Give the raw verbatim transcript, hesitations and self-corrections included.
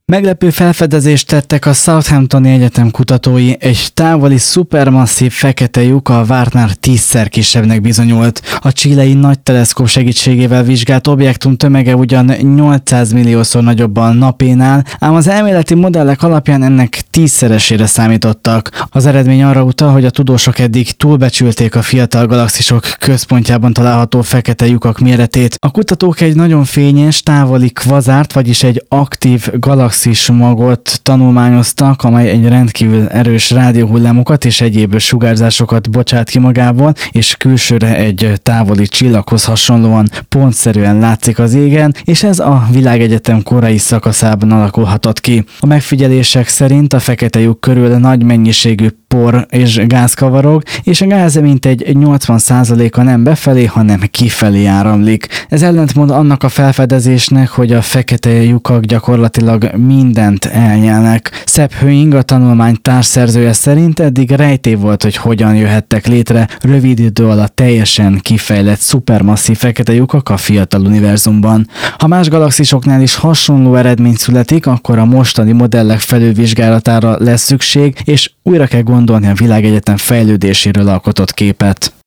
Meglepő felfedezést tettek a Southamptoni Egyetem kutatói, egy távoli szupermasszív fekete lyuk a vártnál tízszer kisebbnek bizonyult. A chilei nagy teleszkóp segítségével vizsgált objektum tömege ugyan nyolcszáz milliószor nagyobb a napénál, ám az elméleti modellek alapján ennek tízszeresére számítottak. Az eredmény arra utal, hogy a tudósok eddig túlbecsülték a fiatal galaxisok központjában található fekete lyukak méretét. A kutatók egy nagyon fényes, távoli kvazárt, vagyis egy aktív galaxis magot tanulmányoztak, amely egy rendkívül erős rádióhullámokat és egyéb sugárzásokat bocsát ki magából, és külsőre egy távoli csillaghoz hasonlóan pontszerűen látszik az égen, és ez a világegyetem korai szakaszában alakulhatott ki. A megfigyelések szerint a fekete lyuk körül nagy mennyiségű por és gáz kavarog, és a gáz mintegy nyolcvan százaléka nem befelé, hanem kifelé áramlik. Ez ellentmond annak a felfedezésnek, hogy a fekete lyukak gyakorlatilag mindent elnyelnek. Sepp Höing, a tanulmány társszerzője szerint eddig rejtély volt, hogy hogyan jöhettek létre rövid idő alatt teljesen kifejlett szupermasszív fekete lyukak a fiatal univerzumban. Ha más galaxisoknál is hasonló eredmény születik, akkor a mostani modellek felülvizsgálatára lesz szükség, és újra kell gondolni a világegyetem fejlődéséről alkotott képet.